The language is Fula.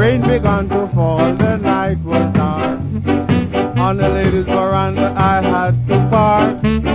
rain began to fall, the night was dark. On the ladies' veranda I had to park.